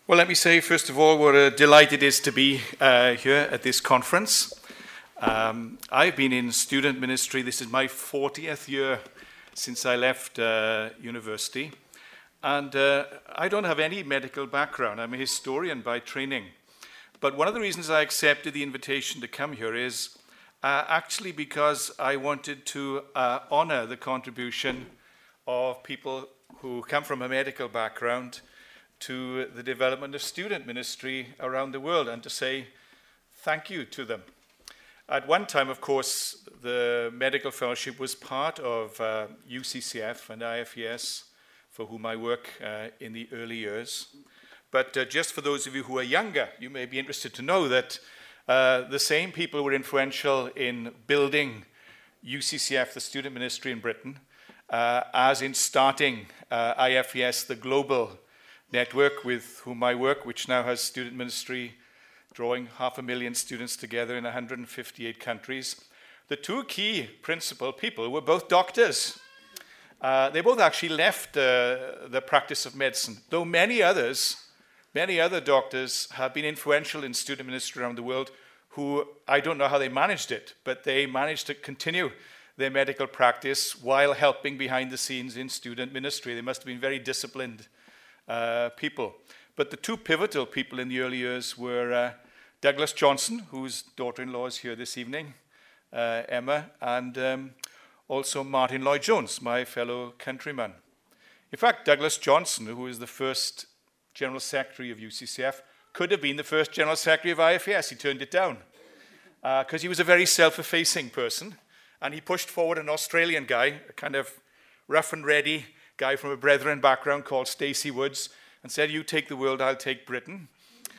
Well, let me say, first of all, what a delight it is to be here at this conference. I've been in student ministry. This is my 40th year since I left university. And I don't have any medical background. I'm a historian by training. But one of the reasons I accepted the invitation to come here is actually because I wanted to honor the contribution of people who come from a medical background to the development of student ministry around the world, and to say thank you to them. At one time, of course, the medical fellowship was part of UCCF and IFES, for whom I work in the early years. But just for those of you who are younger, you may be interested to know that the same people were influential in building UCCF, the student ministry in Britain, as in starting IFES, the global network with whom I work, which now has student ministry drawing 500,000 students together in 158 countries. The two key principal people were both doctors. They both actually left the practice of medicine, though many other doctors have been influential in student ministry around the world who, I don't know how they managed it, but they managed to continue their medical practice while helping behind the scenes in student ministry. They must have been very disciplined people. But the two pivotal people in the early years were Douglas Johnson, whose daughter-in-law is here this evening, Emma, and also Martin Lloyd-Jones, my fellow countryman. In fact, Douglas Johnson, who was the first General Secretary of UCCF, could have been the first General Secretary of IFES. He turned it down because he was a very self-effacing person, and he pushed forward an Australian guy, a kind of rough and ready guy from a Brethren background called Stacey Woods, and said, "You take the world, I'll take Britain,"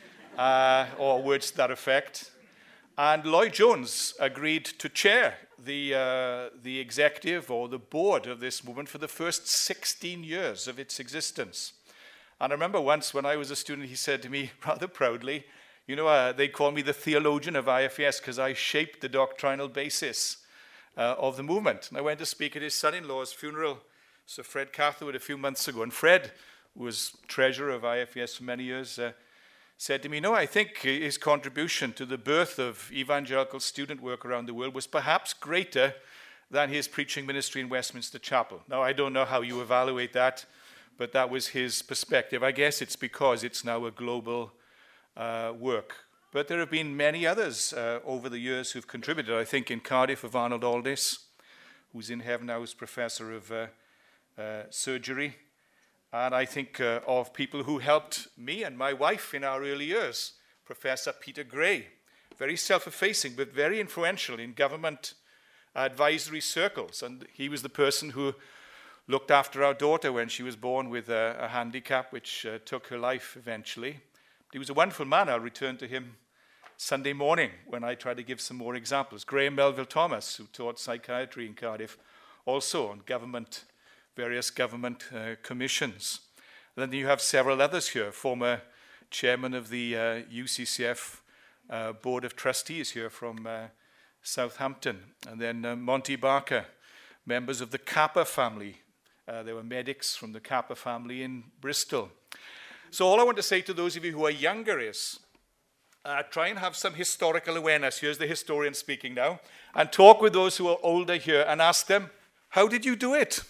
or words to that effect. And Lloyd-Jones agreed to chair the executive or the board of this movement for the first 16 years of its existence. And I remember once when I was a student, he said to me rather proudly, you know, they call me the theologian of IFES because I shaped the doctrinal basis of the movement. And I went to speak at his son-in-law's funeral, Sir Fred Catherwood, a few months ago. And Fred, who was treasurer of IFES for many years, said to me, no, I think his contribution to the birth of evangelical student work around the world was perhaps greater than his preaching ministry in Westminster Chapel. Now, I don't know how you evaluate that, but that was his perspective. I guess it's because it's now a global work. But there have been many others over the years who've contributed. I think in Cardiff of Arnold Aldis, who's in heaven now as professor of surgery. And I think of people who helped me and my wife in our early years. Professor Peter Gray, very self-effacing but very influential in government advisory circles. And he was the person who looked after our daughter when she was born with a handicap, which took her life eventually. He was a wonderful man. I'll return to him Sunday morning when I try to give some more examples. Graham Melville Thomas, who taught psychiatry in Cardiff, also on various government commissions. And then you have several others here. Former chairman of the UCCF Board of Trustees here from Southampton. And then Monty Barker, members of the Kappa family. There were medics from the Kappa family in Bristol. So all I want to say to those of you who are younger is, try and have some historical awareness. Here's the historian speaking now. And talk with those who are older here and ask them, how did you do it?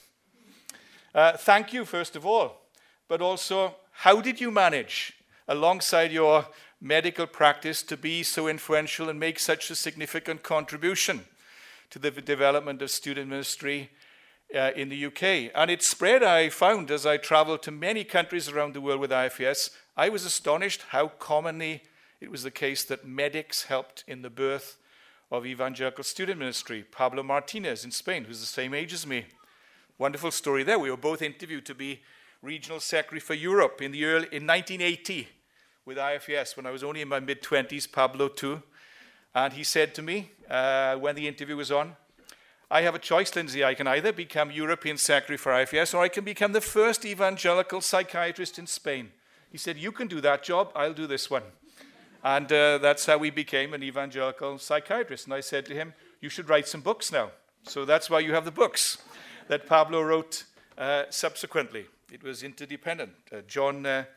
Thank you, first of all. But also, how did you manage, alongside your medical practice, to be so influential and make such a significant contribution to the development of student ministry in the UK? And it spread, I found, as I traveled to many countries around the world with IFES. I was astonished how commonly it was the case that medics helped in the birth of evangelical student ministry. Pablo Martinez in Spain, who's the same age as me. Wonderful story there. We were both interviewed to be regional secretary for Europe in 1980 with IFES when I was only in my mid-20s, Pablo too. And he said to me when the interview was on, I have a choice, Lindsay. I can either become European secretary for IFES or I can become the first evangelical psychiatrist in Spain. He said, you can do that job, I'll do this one. And that's how we became an evangelical psychiatrist. And I said to him, you should write some books now. So that's why you have the books that Pablo wrote subsequently. It was interdependent. John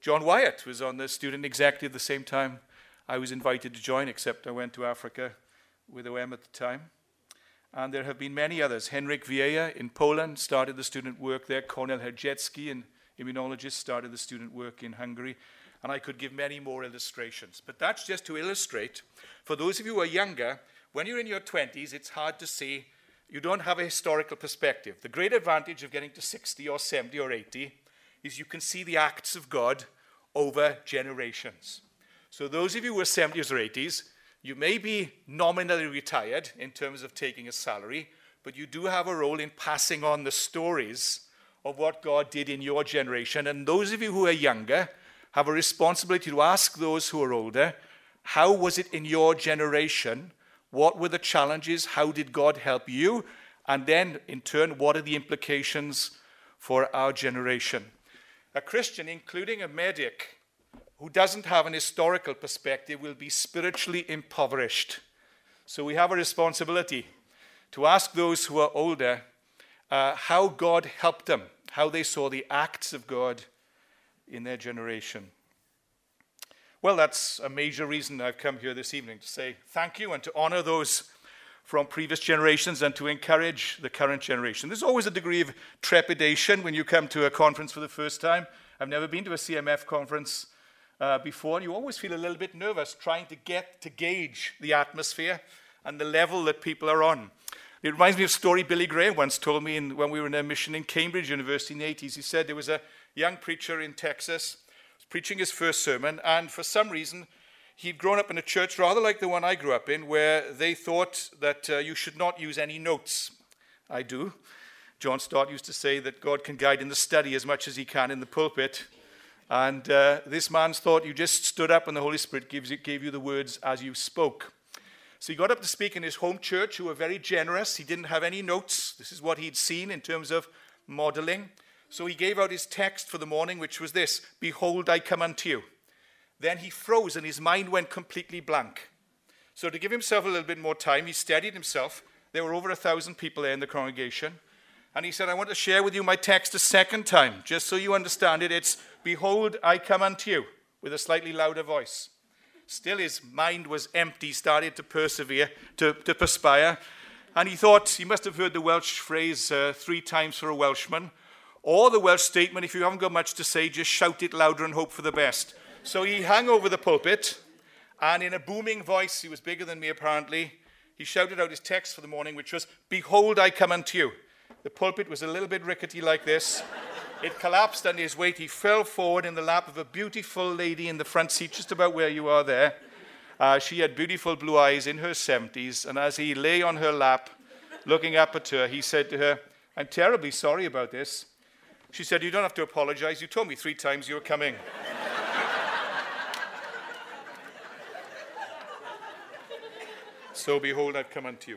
John Wyatt was on the student executive the same time I was invited to join, except I went to Africa with OM at the time. And there have been many others. Henryk Vieja in Poland started the student work there. Kornel Herjecki, an immunologist, started the student work in Hungary. And I could give many more illustrations. But that's just to illustrate, for those of you who are younger, when you're in your 20s, it's hard to see. You don't have a historical perspective. The great advantage of getting to 60 or 70 or 80 is you can see the acts of God over generations. So those of you who are 70s or 80s, you may be nominally retired in terms of taking a salary, but you do have a role in passing on the stories of what God did in your generation. And those of you who are younger have a responsibility to ask those who are older, how was it in your generation? What were the challenges? How did God help you? And then, in turn, what are the implications for our generation? A Christian, including a medic, who doesn't have an historical perspective will be spiritually impoverished. So we have a responsibility to ask those who are older how God helped them, how they saw the acts of God in their generation. Well, that's a major reason I've come here this evening, to say thank you and to honor those from previous generations and to encourage the current generation. There's always a degree of trepidation when you come to a conference for the first time. I've never been to a CMF conference before, and you always feel a little bit nervous trying to gauge the atmosphere and the level that people are on. It reminds me of a story Billy Graham once told me when we were in a mission in Cambridge University in the 80s. He said there was a young preacher in Texas preaching his first sermon, and for some reason he'd grown up in a church rather like the one I grew up in, where they thought that you should not use any notes. I do. John Stott used to say that God can guide in the study as much as he can in the pulpit. And this man's thought you just stood up and the Holy Spirit gave you the words as you spoke. So he got up to speak in his home church, who were very generous. He didn't have any notes. This is what he'd seen in terms of modeling. So he gave out his text for the morning, which was this: "Behold, I come unto you." Then he froze and his mind went completely blank. So to give himself a little bit more time, he steadied himself. There were over 1,000 people there in the congregation. And he said, "I want to share with you my text a second time, just so you understand it. It's, 'Behold, I come unto you,' with a slightly louder voice." Still his mind was empty, started to perspire. And he thought, he must have heard the Welsh phrase 3 times for a Welshman, or the Welsh statement, if you haven't got much to say, just shout it louder and hope for the best. So he hung over the pulpit, and in a booming voice, he was bigger than me apparently, he shouted out his text for the morning, which was, "Behold, I come unto you." The pulpit was a little bit rickety like this. It collapsed under his weight. He fell forward in the lap of a beautiful lady in the front seat, just about where you are there. She had beautiful blue eyes, in her 70s, and as he lay on her lap, looking up at her, he said to her, "I'm terribly sorry about this." She said, "You don't have to apologize. You told me 3 times you were coming." So, behold, I've come unto you.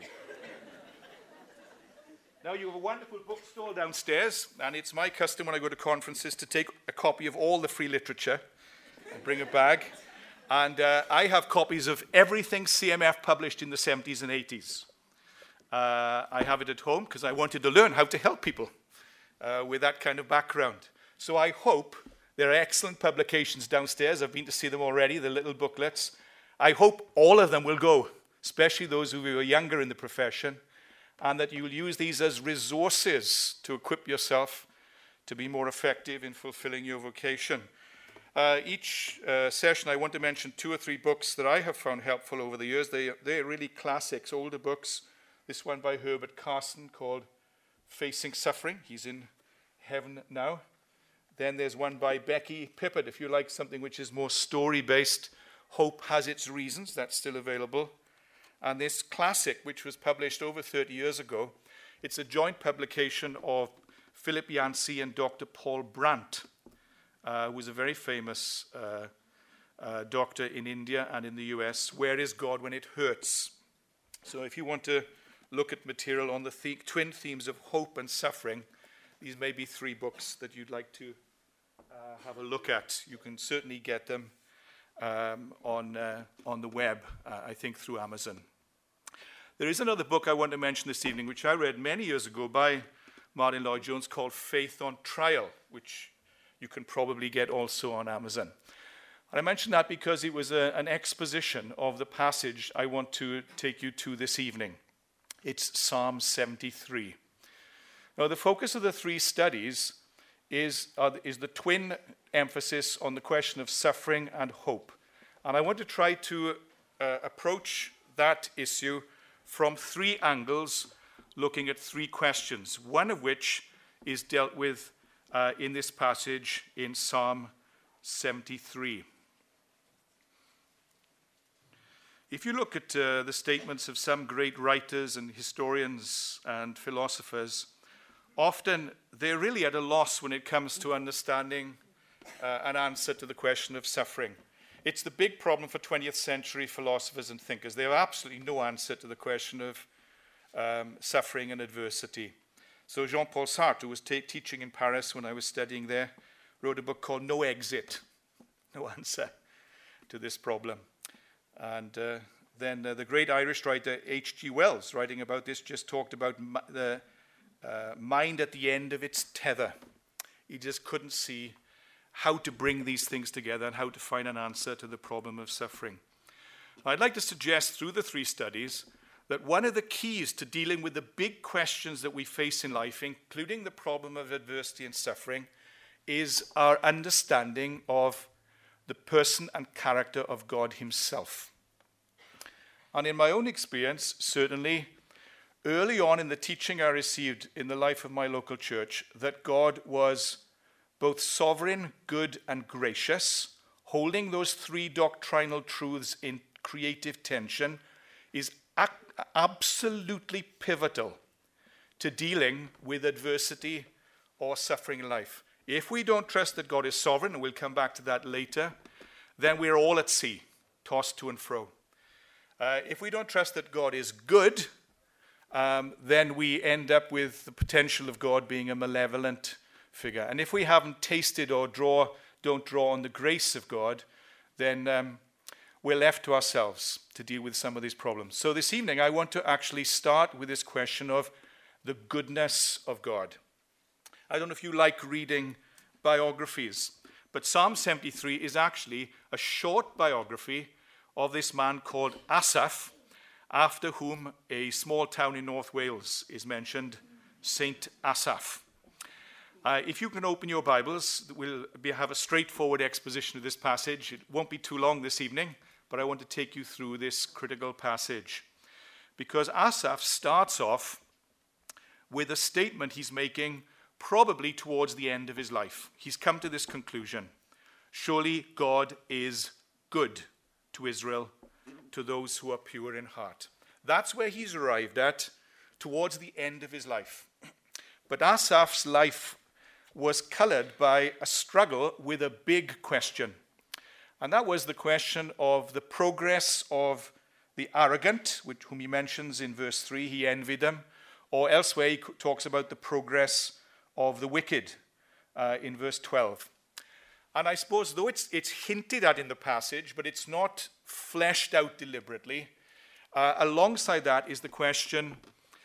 Now, you have a wonderful bookstall downstairs, and it's my custom when I go to conferences to take a copy of all the free literature and bring a bag. And I have copies of everything CMF published in the 70s and 80s. I have it at home because I wanted to learn how to help people with that kind of background. So I hope there are excellent publications downstairs. I've been to see them already, the little booklets. I hope all of them will go, especially those who are younger in the profession, and that you will use these as resources to equip yourself to be more effective in fulfilling your vocation. Each session I want to mention 2 or 3 books that I have found helpful over the years. They're really classics, older books. This one by Herbert Carson called Facing Suffering. He's in heaven now. Then there's one by Becky Pippert, if you like something which is more story-based. Hope Has Its Reasons. That's still available. And this classic, which was published over 30 years ago, it's a joint publication of Philip Yancey and Dr. Paul Brandt, who was a very famous doctor in India and in the US. Where is God When It Hurts? So if you want to look at material on the twin themes of hope and suffering, these may be 3 books that you'd like to have a look at. You can certainly get them on the web, I think through Amazon. There is another book I want to mention this evening, which I read many years ago by Martin Lloyd-Jones, called Faith on Trial, which you can probably get also on Amazon. And I mention that because it was an exposition of the passage I want to take you to this evening. It's Psalm 73. Now, the focus of the three studies is the twin emphasis on the question of suffering and hope. And I want to try to approach that issue from three angles, looking at three questions, one of which is dealt with in this passage in Psalm 73. If you look at the statements of some great writers and historians and philosophers, often they're really at a loss when it comes to understanding an answer to the question of suffering. It's the big problem for 20th century philosophers and thinkers. They have absolutely no answer to the question of suffering and adversity. So Jean-Paul Sartre, who was teaching in Paris when I was studying there, wrote a book called No Exit, no answer to this problem. And then the great Irish writer H.G. Wells, writing about this, just talked about the mind at the end of its tether. He just couldn't see how to bring these things together and how to find an answer to the problem of suffering. I'd like to suggest through the three studies that one of the keys to dealing with the big questions that we face in life, including the problem of adversity and suffering, is our understanding of the person and character of God himself. And in my own experience, certainly, early on in the teaching I received in the life of my local church, that God was both sovereign, good, and gracious, holding those three doctrinal truths in creative tension, is absolutely pivotal to dealing with adversity or suffering in life. If we don't trust that God is sovereign, and we'll come back to that later, then we're all at sea, tossed to and fro. If we don't trust that God is good, then we end up with the potential of God being a malevolent figure. And if we haven't tasted or don't draw on the grace of God, then we're left to ourselves to deal with some of these problems. So this evening, I want to actually start with this question of the goodness of God. I don't know if you like reading biographies, but Psalm 73 is actually a short biography of this man called Asaph, after whom a small town in North Wales is mentioned, Saint Asaph. If you can open your Bibles, we'll have a straightforward exposition of this passage. It won't be too long this evening, but I want to take you through this critical passage. Because Asaph starts off with a statement he's making probably towards the end of his life. He's come to this conclusion: surely God is good to Israel, to those who are pure in heart. That's where he's arrived at towards the end of his life. But Asaph's life was colored by a struggle with a big question. And that was the question of the progress of the arrogant, whom he mentions in verse 3, he envied them. Or elsewhere he talks about the progress of the wicked in verse 12. And I suppose, though it's hinted at in the passage, but it's not fleshed out deliberately, alongside that is the question,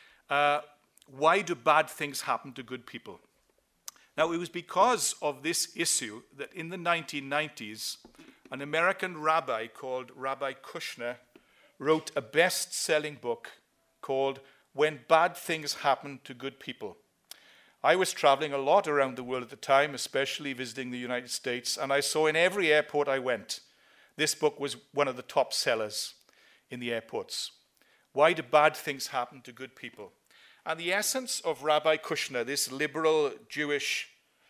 why do bad things happen to good people? Now, it was because of this issue that in the 1990s, an American rabbi called Rabbi Kushner wrote a best-selling book called When Bad Things Happen to Good People. I was traveling a lot around the world at the time, especially visiting the United States, and I saw in every airport I went, this book was one of the top sellers in the airports. Why do bad things happen to good people? And the essence of Rabbi Kushner, this liberal Jewish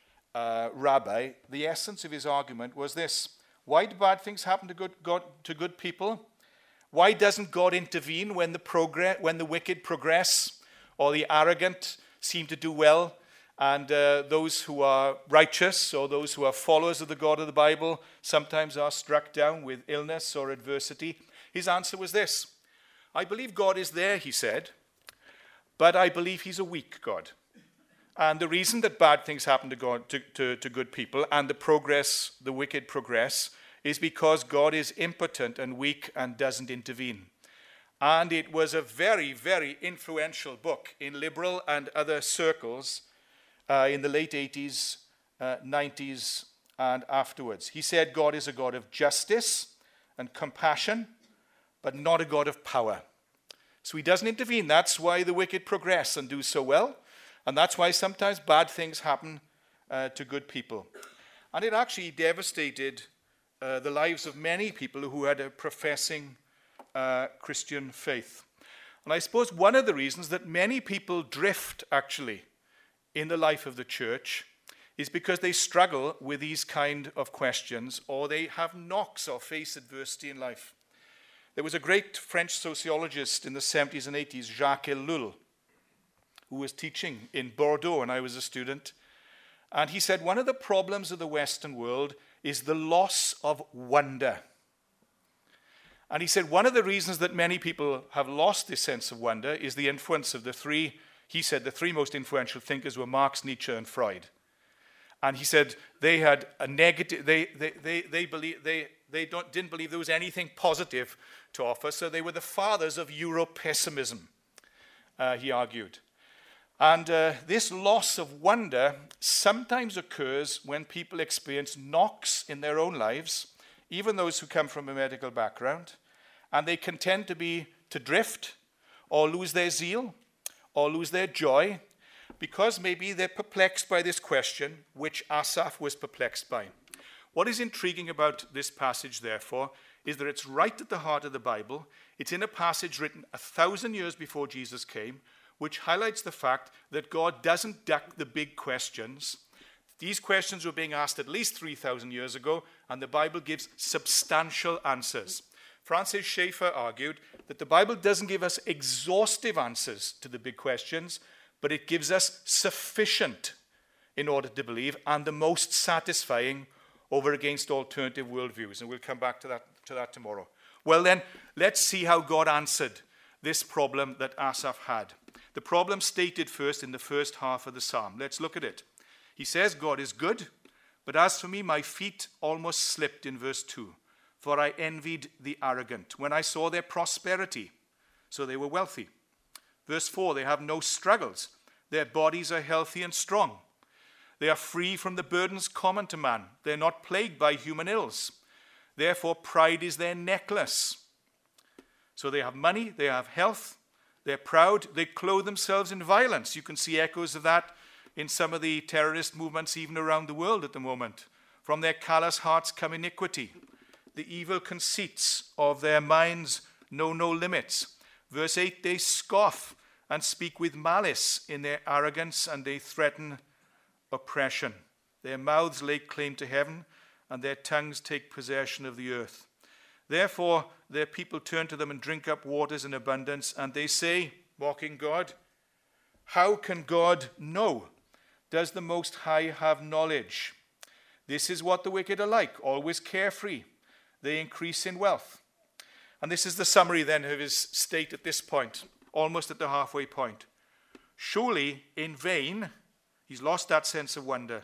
rabbi, the essence of his argument was this: why do bad things happen to good people? Why doesn't God intervene when the wicked progress or the arrogant seem to do well, and those who are righteous or those who are followers of the God of the Bible sometimes are struck down with illness or adversity? His answer was this: I believe God is there, he said, but I believe he's a weak God. And the reason that bad things happen to good people and the wicked progress is because God is impotent and weak and doesn't intervene. And it was a very, very influential book in liberal and other circles in the late 80s 90s and afterwards. He said God is a God of justice and compassion, but not a God of power. So he doesn't intervene. That's why the wicked progress and do so well. And that's why sometimes bad things happen to good people. And it actually devastated the lives of many people who had a professing Christian faith. And I suppose one of the reasons that many people drift, actually, in the life of the church is because they struggle with these kind of questions, or they have knocks or face adversity in life. There was a great French sociologist in the 70s and 80s, Jacques Ellul, who was teaching in Bordeaux when I was a student. And he said one of the problems of the Western world is the loss of wonder. And he said one of the reasons that many people have lost this sense of wonder is the influence of the three most influential thinkers were Marx, Nietzsche, and Freud. And he said they had a negative, didn't believe there was anything positive to offer, so they were the fathers of Euro-pessimism, he argued. And this loss of wonder sometimes occurs when people experience knocks in their own lives, even those who come from a medical background, and they can tend to drift or lose their zeal or lose their joy because maybe they're perplexed by this question, which Asaph was perplexed by. What is intriguing about this passage, therefore, is that it's right at the heart of the Bible. It's in a passage written 1,000 years before Jesus came, which highlights the fact that God doesn't duck the big questions. These questions were being asked at least 3,000 years ago, and the Bible gives substantial answers. Francis Schaeffer argued that the Bible doesn't give us exhaustive answers to the big questions, but it gives us sufficient in order to believe, and the most satisfying over against alternative worldviews. And we'll come back to that tomorrow. Well then, let's see how God answered this problem that Asaph had. The problem stated first in the first half of the psalm. Let's look at it. He says, God is good, but as for me, my feet almost slipped in verse 2. For I envied the arrogant when I saw their prosperity. So they were wealthy. Verse 4, they have no struggles. Their bodies are healthy and strong. They are free from the burdens common to man. They're not plagued by human ills. Therefore, pride is their necklace. So they have money, they have health, they're proud, they clothe themselves in violence. You can see echoes of that in some of the terrorist movements even around the world at the moment. From their callous hearts come iniquity. The evil conceits of their minds know no limits. Verse 8, they scoff and speak with malice in their arrogance, and they threaten oppression. Their mouths lay claim to heaven, and their tongues take possession of the earth. Therefore, their people turn to them and drink up waters in abundance, and they say, mocking God, how can God know? Does the Most High have knowledge? This is what the wicked are like, always carefree. They increase in wealth. And this is the summary then of his state at this point, almost at the halfway point. Surely in vain, he's lost that sense of wonder.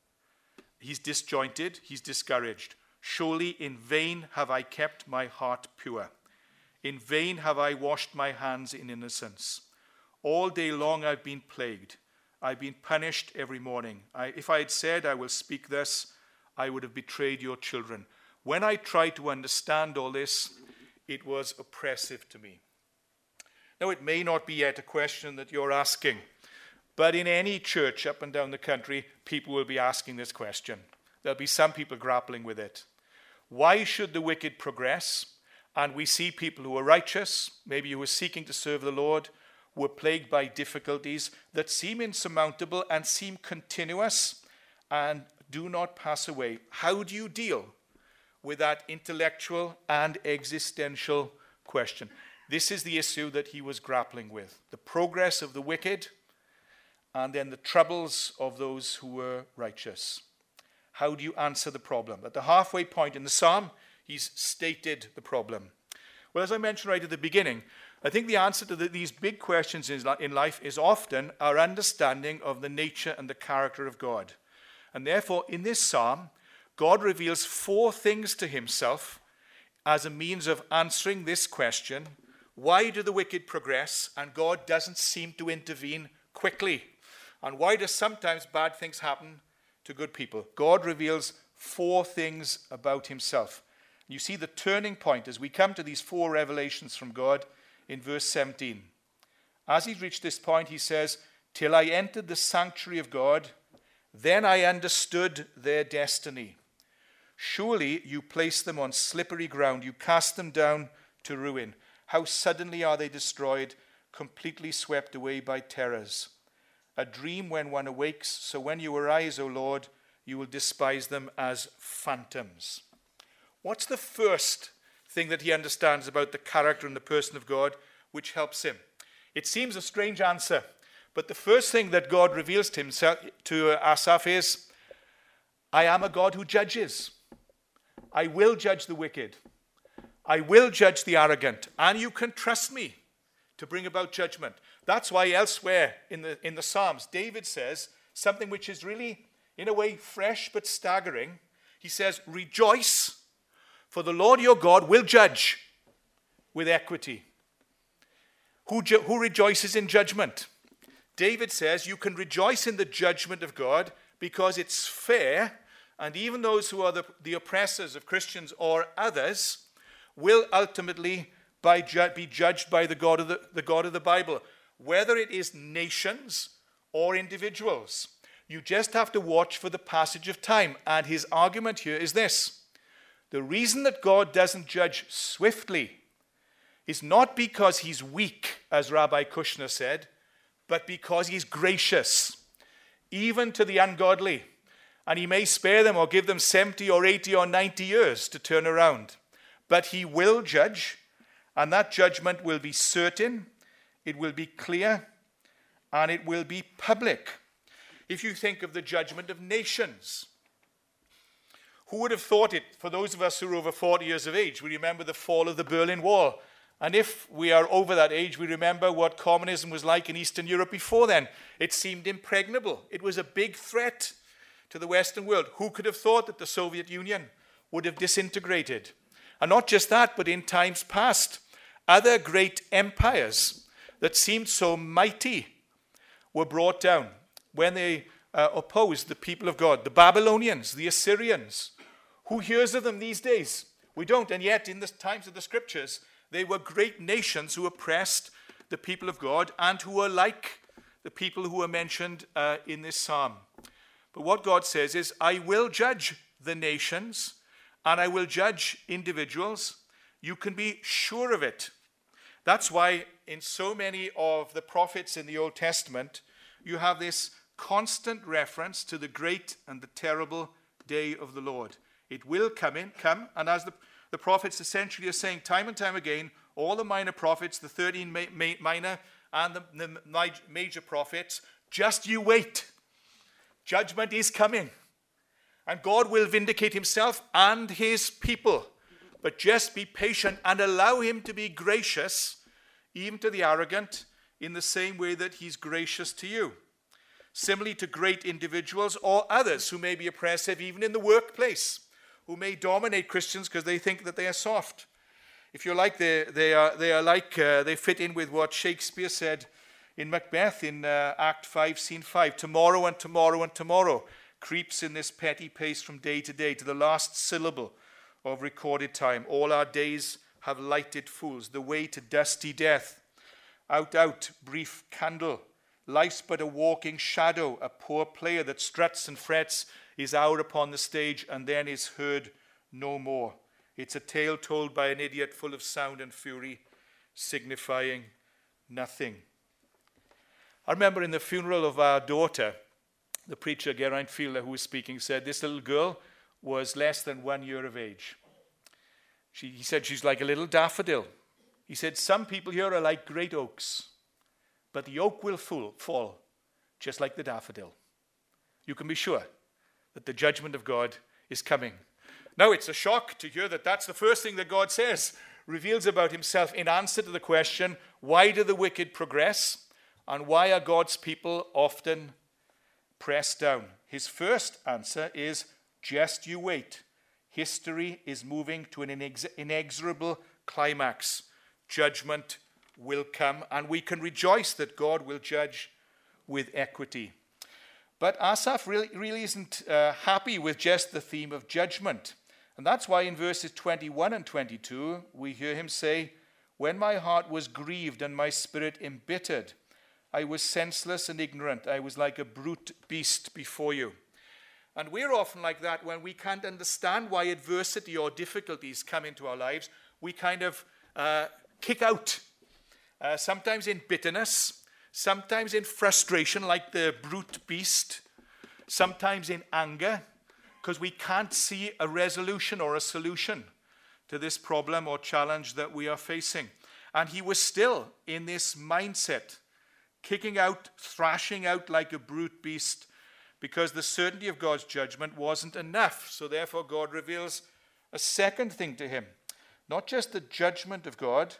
He's disjointed, he's discouraged. Surely in vain have I kept my heart pure. In vain have I washed my hands in innocence. All day long I've been plagued. I've been punished every morning. If I had said I will speak thus, I would have betrayed your children. When I tried to understand all this, it was oppressive to me. Now, it may not be yet a question that you're asking, but in any church up and down the country, people will be asking this question. There'll be some people grappling with it. Why should the wicked progress? And we see people who are righteous, maybe who are seeking to serve the Lord, who are plagued by difficulties that seem insurmountable and seem continuous and do not pass away. How do you deal with that intellectual and existential question? This is the issue that he was grappling with. The progress of the wicked and then the troubles of those who were righteous. How do you answer the problem? At the halfway point in the psalm, he's stated the problem. Well, as I mentioned right at the beginning, I think the answer to these big questions in life is often our understanding of the nature and the character of God. And therefore, in this psalm, God reveals 4 things to himself as a means of answering this question. Why do the wicked progress and God doesn't seem to intervene quickly? And why do sometimes bad things happen to good people. God reveals 4 things about himself. You see the turning point as we come to these 4 revelations from God in verse 17. As he's reached this point, he says, "Till I entered the sanctuary of God, then I understood their destiny. Surely you place them on slippery ground. You cast them down to ruin. How suddenly are they destroyed, completely swept away by terrors. A dream when one awakes, so when you arise, O Lord, you will despise them as phantoms." What's the first thing that he understands about the character and the person of God which helps him? It seems a strange answer, but the first thing that God reveals to himself, to Asaph, is, I am a God who judges. I will judge the wicked. I will judge the arrogant, and you can trust me to bring about judgment. That's why elsewhere in the Psalms, David says something which is really, in a way, fresh but staggering. He says, "Rejoice, for the Lord your God will judge with equity." Who rejoices in judgment? David says you can rejoice in the judgment of God because it's fair, and even those who are the oppressors of Christians or others will ultimately be judged by the God of the Bible, whether it is nations or individuals. You just have to watch for the passage of time. And his argument here is this: the reason that God doesn't judge swiftly is not because he's weak, as Rabbi Kushner said, but because he's gracious, even to the ungodly. And he may spare them or give them 70 or 80 or 90 years to turn around. But he will judge, and that judgment will be certain, it will be clear, and it will be public. If you think of the judgment of nations, who would have thought it? For those of us who are over 40 years of age, we remember the fall of the Berlin Wall. And if we are over that age, we remember what communism was like in Eastern Europe before then. It seemed impregnable. It was a big threat to the Western world. Who could have thought that the Soviet Union would have disintegrated? And not just that, but in times past, other great empires that seemed so mighty were brought down when they opposed the people of God. The Babylonians, the Assyrians. Who hears of them these days? We don't. And yet, in the times of the scriptures, they were great nations who oppressed the people of God and who were like the people who are mentioned in this psalm. But what God says is, I will judge the nations and I will judge individuals. You can be sure of it. That's why in so many of the prophets in the Old Testament, you have this constant reference to the great and the terrible day of the Lord. It will come, and as the prophets essentially are saying time and time again, all the minor prophets, the 13 minor and the major prophets, just you wait. Judgment is coming. And God will vindicate himself and his people. But just be patient and allow him to be gracious, even to the arrogant, in the same way that he's gracious to you. Similarly to great individuals or others who may be oppressive even in the workplace, who may dominate Christians because they think that they are soft. If you like, they fit in with what Shakespeare said in Macbeth in Act 5, Scene 5. Tomorrow and tomorrow and tomorrow creeps in this petty pace from day to day to the last syllable of recorded time. All our days have lighted fools, the way to dusty death. Out, out, brief candle. Life's but a walking shadow, a poor player that struts and frets his hour upon the stage and then is heard no more. It's a tale told by an idiot full of sound and fury, signifying nothing. I remember in the funeral of our daughter, the preacher, Geraint Fielder, who was speaking, said this little girl was less than 1 year of age. He said she's like a little daffodil. He said some people here are like great oaks, but the oak will fall just like the daffodil. You can be sure that the judgment of God is coming. Now, it's a shock to hear that that's the first thing that God says, reveals about himself in answer to the question, why do the wicked progress? And why are God's people often pressed down? His first answer is, just you wait. History is moving to an inexorable climax. Judgment will come, and we can rejoice that God will judge with equity. But Asaph really isn't happy with just the theme of judgment. And that's why in verses 21 and 22, we hear him say, "When my heart was grieved and my spirit embittered, I was senseless and ignorant. I was like a brute beast before you." And we're often like that when we can't understand why adversity or difficulties come into our lives. We kind of kick out, sometimes in bitterness, sometimes in frustration like the brute beast, sometimes in anger, because we can't see a resolution or a solution to this problem or challenge that we are facing. And he was still in this mindset, kicking out, thrashing out like a brute beast, because the certainty of God's judgment wasn't enough. So therefore God reveals a second thing to him. Not just the judgment of God,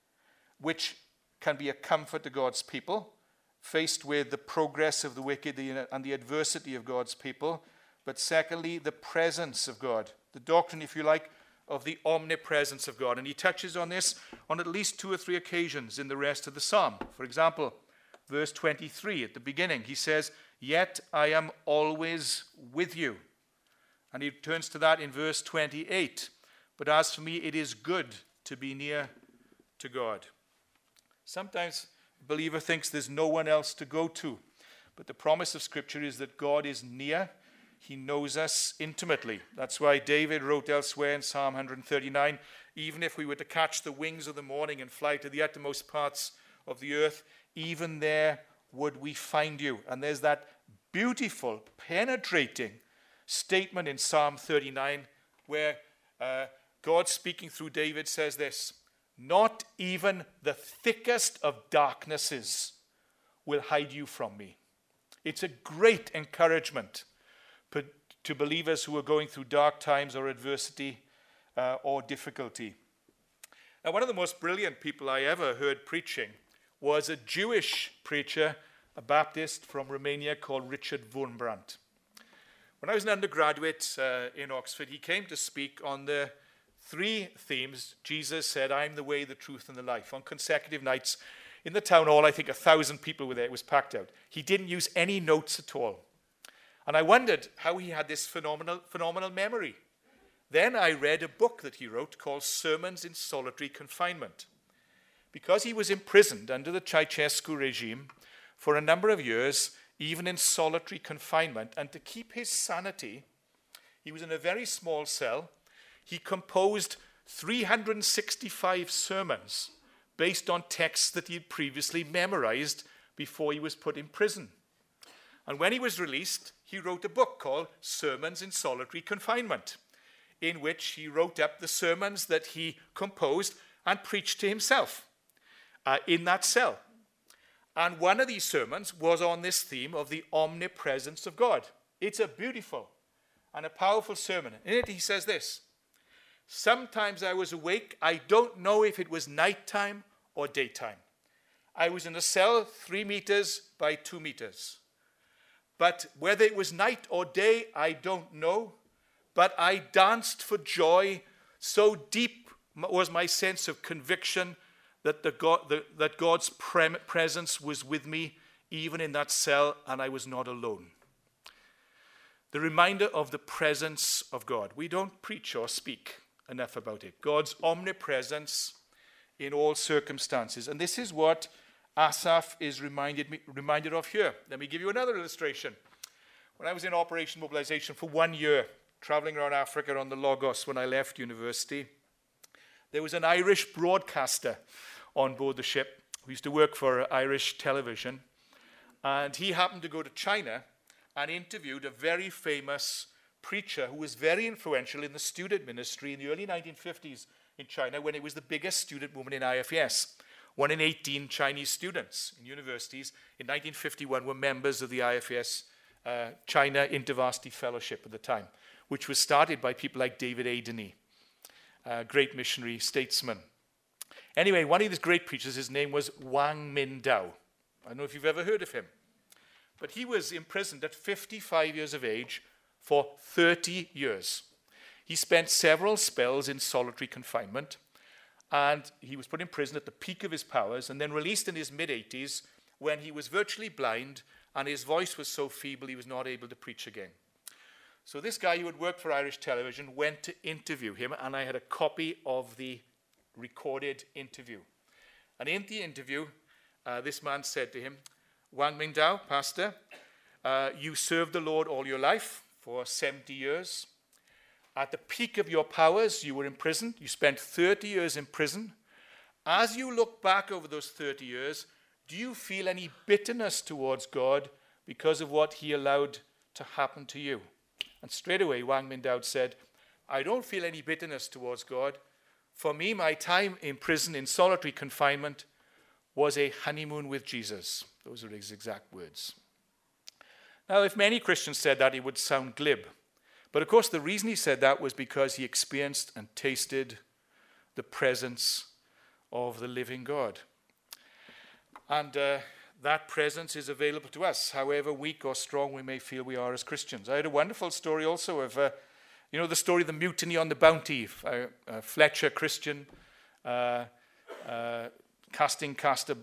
which can be a comfort to God's people, faced with the progress of the wicked and the adversity of God's people, but secondly, the presence of God, the doctrine, if you like, of the omnipresence of God. And he touches on this on at least 2 or 3 occasions in the rest of the psalm. For example, verse 23 at the beginning, he says, "Yet I am always with you." And he turns to that in verse 28. "But as for me, it is good to be near to God." Sometimes a believer thinks there's no one else to go to. But the promise of Scripture is that God is near. He knows us intimately. That's why David wrote elsewhere in Psalm 139, "Even if we were to catch the wings of the morning and fly to the uttermost parts of the earth, even there would we find you." And there's that beautiful, penetrating statement in Psalm 39 where God, speaking through David, says this, "Not even the thickest of darknesses will hide you from me." It's a great encouragement to believers who are going through dark times or adversity or difficulty. Now, one of the most brilliant people I ever heard preaching was a Jewish preacher, a Baptist from Romania called Richard Wurmbrand. When I was an undergraduate in Oxford, he came to speak on the 3 themes. Jesus said, "I'm the way, the truth, and the life," on consecutive nights. In the town hall, I think 1,000 people were there. It was packed out. He didn't use any notes at all. And I wondered how he had this phenomenal memory. Then I read a book that he wrote called Sermons in Solitary Confinement. Because he was imprisoned under the Ceausescu regime for a number of years, even in solitary confinement, and to keep his sanity, he was in a very small cell. He composed 365 sermons based on texts that he had previously memorized before he was put in prison. And when he was released, he wrote a book called Sermons in Solitary Confinement, in which he wrote up the sermons that he composed and preached to himself in that cell. And one of these sermons was on this theme of the omnipresence of God. It's a beautiful and a powerful sermon. In it, he says this, "Sometimes I was awake. I don't know if it was nighttime or daytime. I was in a cell 3 meters by 2 meters. But whether it was night or day, I don't know. But I danced for joy. So deep was my sense of conviction that God's presence was with me, even in that cell, and I was not alone." The reminder of the presence of God. We don't preach or speak enough about it. God's omnipresence in all circumstances. And this is what Asaph is reminded of here. Let me give you another illustration. When I was in Operation Mobilization for 1 year, traveling around Africa on the Lagos when I left university, there was an Irish broadcaster on board the ship who used to work for Irish television. And he happened to go to China and interviewed a very famous preacher who was very influential in the student ministry in the early 1950s in China, when it was the biggest student movement in IFS. 1 in 18 Chinese students in universities in 1951 were members of the IFS China InterVarsity Fellowship at the time, which was started by people like David A. Denis, a great missionary statesman. Anyway, one of these great preachers, his name was Wang Mindao. I don't know if you've ever heard of him. But he was imprisoned at 55 years of age for 30 years. He spent several spells in solitary confinement, and he was put in prison at the peak of his powers and then released in his mid-80s when he was virtually blind and his voice was so feeble he was not able to preach again. So this guy who had worked for Irish Television went to interview him, and I had a copy of the recorded interview. And in the interview, this man said to him, "Wang Mingdao, pastor, you served the Lord all your life for 70 years. At the peak of your powers, you were imprisoned. You spent 30 years in prison. As you look back over those 30 years, do you feel any bitterness towards God because of what he allowed to happen to you?" And straight away, Wang Mingdao said, "I don't feel any bitterness towards God. For me, my time in prison, in solitary confinement, was a honeymoon with Jesus." Those are his exact words. Now, if many Christians said that, it would sound glib. But of course, the reason he said that was because he experienced and tasted the presence of the living God. And that presence is available to us, however weak or strong we may feel we are as Christians. I had a wonderful story also of, the story of the mutiny on the Bounty. Fletcher, Christian, casting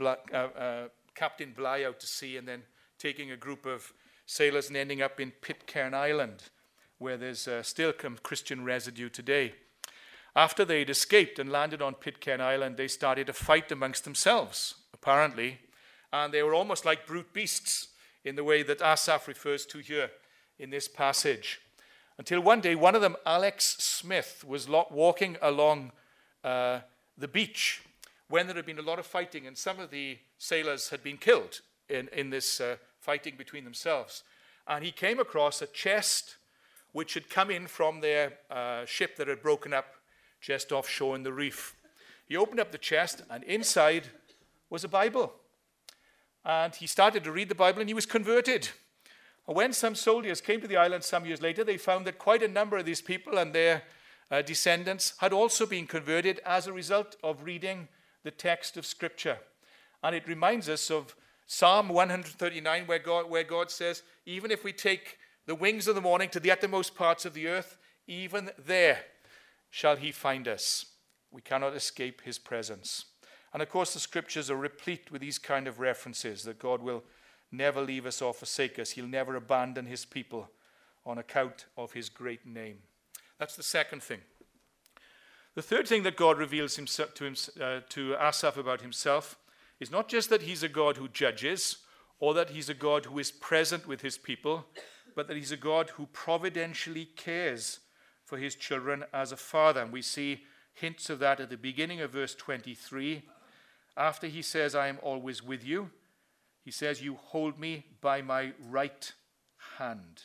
Captain Bligh out to sea and then taking a group of sailors and ending up in Pitcairn Island, where there's still Christian residue today. After they'd escaped and landed on Pitcairn Island, they started a fight amongst themselves, apparently, and they were almost like brute beasts in the way that Asaph refers to here in this passage. Until one day, one of them, Alex Smith, was walking along the beach when there had been a lot of fighting, and some of the sailors had been killed in this fighting between themselves. And he came across a chest which had come in from their ship that had broken up just offshore in the reef. He opened up the chest, and inside was a Bible. And he started to read the Bible, and he was converted. And when some soldiers came to the island some years later, they found that quite a number of these people and their descendants had also been converted as a result of reading the text of Scripture. And it reminds us of Psalm 139, where God says, "Even if we take the wings of the morning to the uttermost parts of the earth, even there shall he find us." We cannot escape his presence. And of course, the Scriptures are replete with these kind of references, that God will never leave us or forsake us. He'll never abandon his people on account of his great name. That's the second thing. The third thing that God reveals to Asaph about himself is not just that he's a God who judges, or that he's a God who is present with his people, but that he's a God who providentially cares for his children as a father. And we see hints of that at the beginning of verse 23. After he says, "I am always with you," he says, "You hold me by my right hand."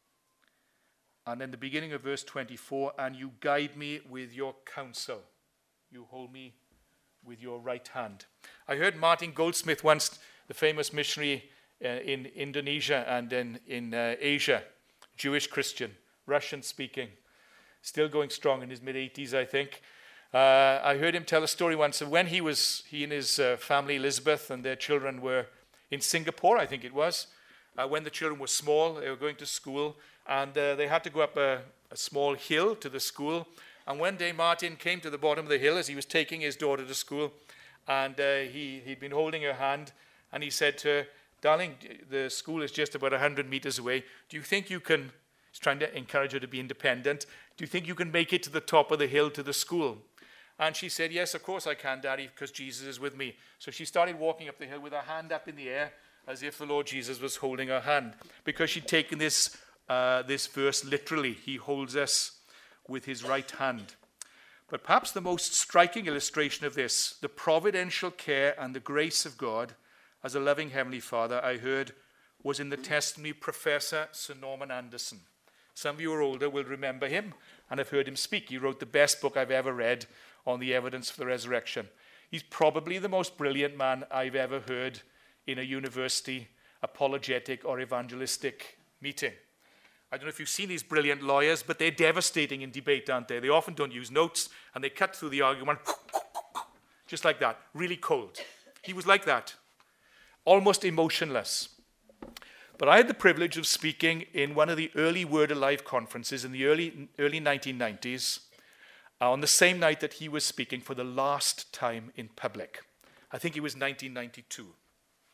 And then the beginning of verse 24, "And you guide me with your counsel." You hold me with your right hand. I heard Martin Goldsmith once, the famous missionary in Indonesia and in Asia, Jewish Christian, Russian speaking, still going strong in his mid-80s, I think. I heard him tell a story once of when he and his family, Elizabeth, and their children were in Singapore, I think it was, when the children were small. They were going to school, and they had to go up a small hill to the school. And one day Martin came to the bottom of the hill as he was taking his daughter to school, and he'd been holding her hand, and he said to her, "Darling, the school is just about 100 meters away. Do you think you can," he's trying to encourage her to be independent, "do you think you can make it to the top of the hill to the school?" And she said, "Yes, of course I can, Daddy, because Jesus is with me." So she started walking up the hill with her hand up in the air as if the Lord Jesus was holding her hand, because she'd taken this verse literally. He holds us with his right hand. But perhaps the most striking illustration of this, the providential care and the grace of God as a loving Heavenly Father, I heard, was in the testimony of Professor Sir Norman Anderson. Some of you who are older will remember him and have heard him speak. He wrote the best book I've ever read on the evidence for the resurrection. He's probably the most brilliant man I've ever heard in a university apologetic or evangelistic meeting. I don't know if you've seen these brilliant lawyers, but they're devastating in debate, aren't they? They often don't use notes, and they cut through the argument just like that, really cold. He was like that, almost emotionless. But I had the privilege of speaking in one of the early Word Alive conferences in the early 1990s, on the same night that he was speaking for the last time in public. I think it was 1992.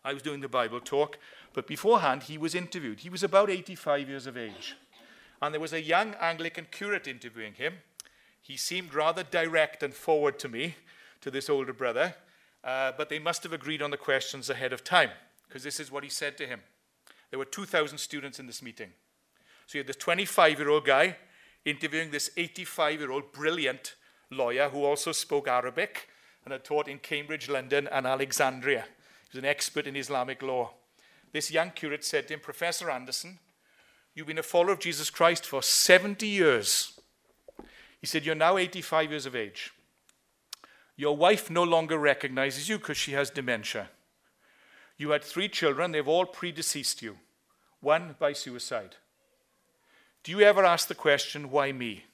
I was doing the Bible talk, but beforehand he was interviewed. He was about 85 years of age. And there was a young Anglican curate interviewing him. He seemed rather direct and forward to me, to this older brother, but they must have agreed on the questions ahead of time, because this is what he said to him. There were 2,000 students in this meeting. So you had this 25-year-old guy interviewing this 85-year-old brilliant lawyer who also spoke Arabic and had taught in Cambridge, London, and Alexandria. He was an expert in Islamic law. This young curate said to him, Professor Anderson, you've been a follower of Jesus Christ for 70 years. He said, you're now 85 years of age. Your wife no longer recognizes you because she has dementia. You had 3 children. They've all predeceased you, one by suicide. Do you ever ask the question, why me?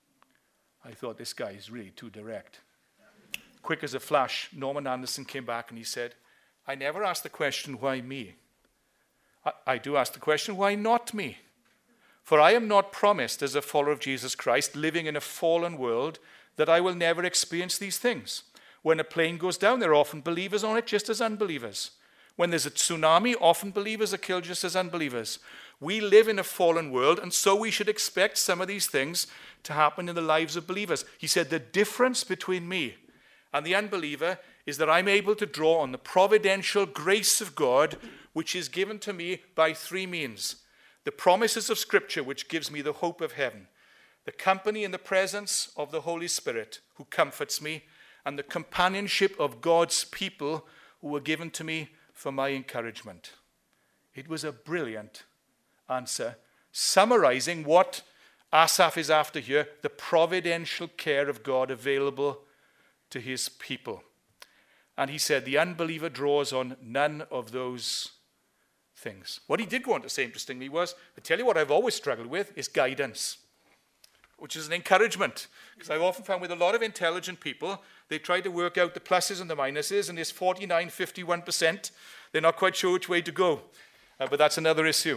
I thought, this guy is really too direct. Quick as a flash, Norman Anderson came back and he said, I never asked the question, why me? I do ask the question, why not me? For I am not promised as a follower of Jesus Christ, living in a fallen world, that I will never experience these things. When a plane goes down, there are often believers on it just as unbelievers. When there's a tsunami, often believers are killed just as unbelievers. We live in a fallen world, and so we should expect some of these things to happen in the lives of believers. He said, the difference between me and the unbeliever is that I'm able to draw on the providential grace of God, which is given to me by 3 means. The promises of Scripture, which gives me the hope of heaven. The company and the presence of the Holy Spirit, who comforts me. And the companionship of God's people, who were given to me for my encouragement. It was a brilliant answer, summarizing what Asaph is after here, the providential care of God available to his people. And he said, the unbeliever draws on none of those things. What he did go on to say, interestingly, was, I tell you what I've always struggled with is guidance, which is an encouragement. Because I've often found with a lot of intelligent people, they try to work out the pluses and the minuses, and this 49, 51%, they're not quite sure which way to go. But that's another issue.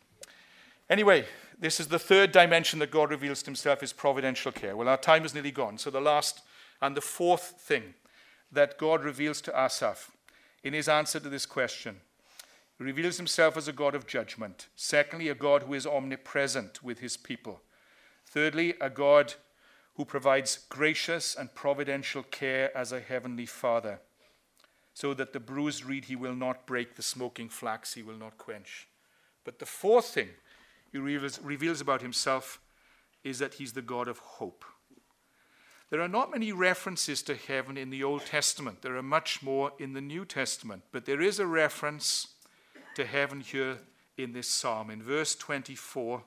Anyway, this is the 3rd dimension that God reveals to himself, is providential care. Well, our time is nearly gone. So the last and the 4th thing that God reveals to Asaph in his answer to this question, he reveals himself as a God of judgment. Secondly, a God who is omnipresent with his people. Thirdly, a God who provides gracious and providential care as a heavenly Father, so that the bruised reed he will not break, the smoking flax he will not quench. But the 4th thing he reveals about himself is that he's the God of hope. There are not many references to heaven in the Old Testament. There are much more in the New Testament. But there is a reference to heaven here in this psalm. In verse 24,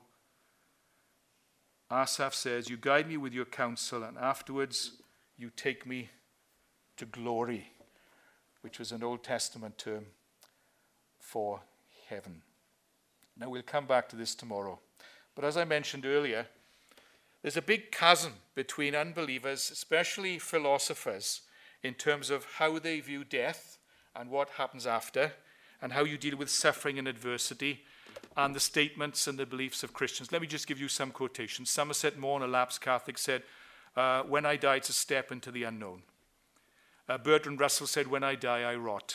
Asaph says, you guide me with your counsel, and afterwards you take me to glory, which was an Old Testament term for heaven. Now, we'll come back to this tomorrow. But as I mentioned earlier, there's a big chasm between unbelievers, especially philosophers, in terms of how they view death and what happens after, and how you deal with suffering and adversity, and the statements and the beliefs of Christians. Let me just give you some quotations. Somerset Maugham, a lapsed Catholic, said, when I die, it's a step into the unknown. Bertrand Russell said, when I die, I rot.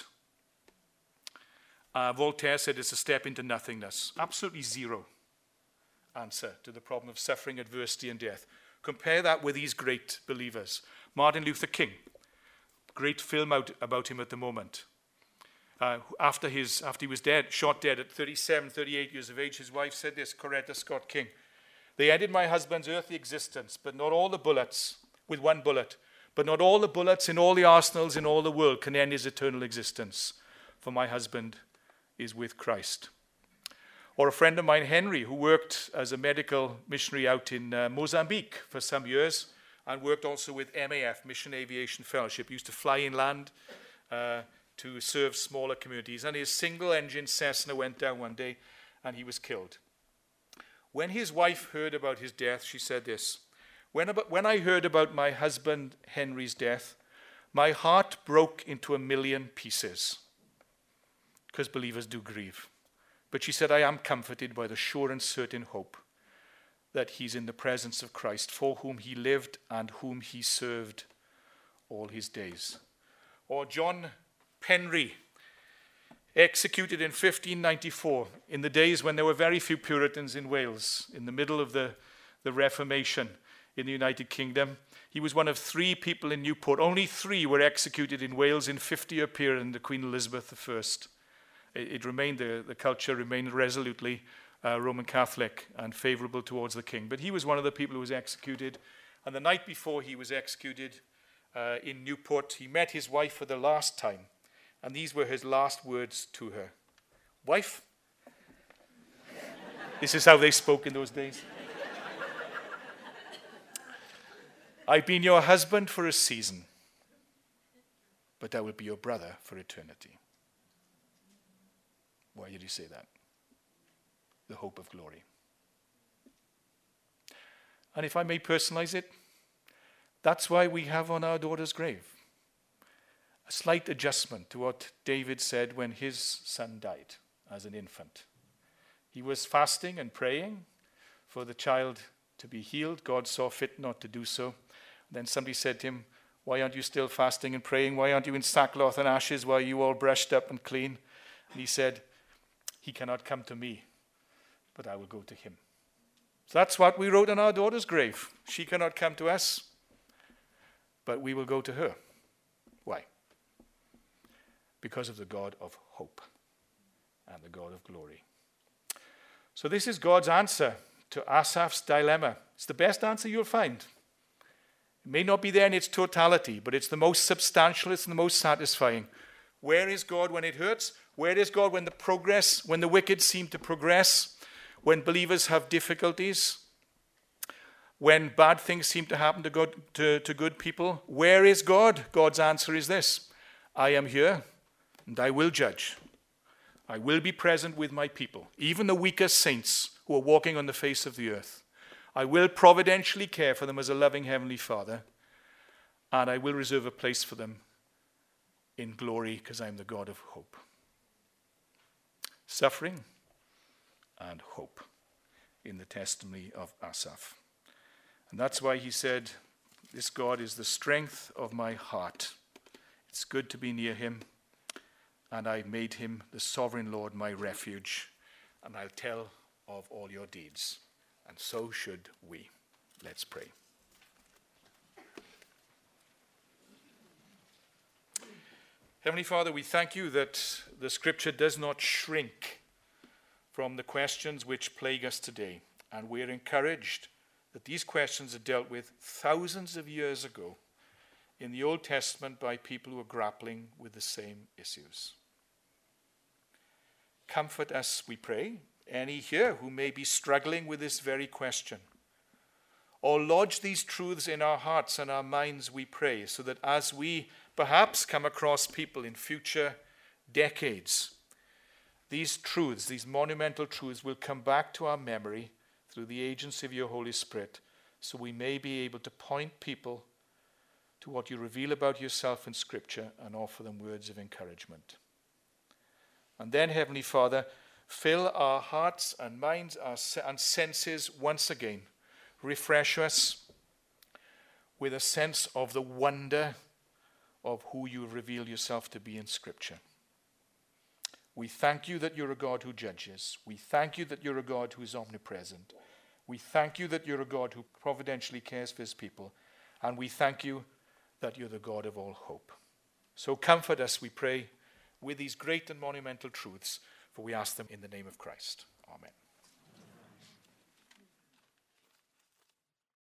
Voltaire said, it's a step into nothingness. Absolutely zero answer to the problem of suffering, adversity, and death. Compare that with these great believers. Martin Luther King, great film out about him at the moment. After he was dead, shot dead at 37, 38 years of age, his wife said this, Coretta Scott King, they ended my husband's earthly existence, but not all the bullets, with one bullet, but not all the bullets in all the arsenals in all the world can end his eternal existence, for my husband is with Christ. Or a friend of mine, Henry, who worked as a medical missionary out in Mozambique for some years, and worked also with MAF, Mission Aviation Fellowship. He used to fly inland to serve smaller communities. And his single-engine Cessna went down one day, and he was killed. When his wife heard about his death, she said this, when I heard about my husband Henry's death, my heart broke into 1,000,000 pieces, because believers do grieve. But she said, I am comforted by the sure and certain hope that he's in the presence of Christ, for whom he lived and whom he served all his days. Or John Penry, executed in 1594, in the days when there were very few Puritans in Wales, in the middle of the Reformation in the United Kingdom. He was one of 3 people in Newport. Only 3 were executed in Wales in 50-year period under Queen Elizabeth I. It remained, the culture remained resolutely Roman Catholic and favorable towards the king. But he was one of the people who was executed. And the night before he was executed in Newport, he met his wife for the last time. And these were his last words to her. Wife? This is how they spoke in those days. I've been your husband for a season, but I will be your brother for eternity. Why did he say that? The hope of glory. And if I may personalize it, that's why we have on our daughter's grave a slight adjustment to what David said when his son died as an infant. He was fasting and praying for the child to be healed. God saw fit not to do so. Then somebody said to him, why aren't you still fasting and praying? Why aren't you in sackcloth and ashes? Why are you all brushed up and clean? And he said, he cannot come to me, but I will go to him. So that's what we wrote on our daughter's grave. She cannot come to us, but we will go to her. Why? Because of the God of hope and the God of glory. So this is God's answer to Asaph's dilemma. It's the best answer you'll find. It may not be there in its totality, but it's the most substantial, it's the most satisfying. Where is God when it hurts? Where is God when the wicked seem to progress? When believers have difficulties? When bad things seem to happen to good people? Where is God? God's answer is this: I am here, and I will judge. I will be present with my people, even the weakest saints who are walking on the face of the earth. I will providentially care for them as a loving Heavenly Father, and I will reserve a place for them in glory because I am the God of hope. Suffering and hope in the testimony of Asaph. And that's why he said, this God is the strength of my heart. It's good to be near him, and I made him the sovereign Lord my refuge, and I'll tell of all your deeds. And so should we. Let's pray. Heavenly Father, we thank you that the Scripture does not shrink from the questions which plague us today. And we're encouraged that these questions are dealt with thousands of years ago in the Old Testament by people who are grappling with the same issues. Comfort us, we pray, any here who may be struggling with this very question. Or lodge these truths in our hearts and our minds, we pray, so that as we perhaps come across people in future decades, these truths, these monumental truths, will come back to our memory through the agency of your Holy Spirit, so we may be able to point people to what you reveal about yourself in Scripture and offer them words of encouragement. And then, Heavenly Father, fill our hearts and minds and senses once again. Refresh us with a sense of the wonder of who you reveal yourself to be in Scripture. We thank you that you're a God who judges. We thank you that you're a God who is omnipresent. We thank you that you're a God who providentially cares for his people. And we thank you that you're the God of all hope. So comfort us, we pray, with these great and monumental truths, for we ask them in the name of Christ. Amen.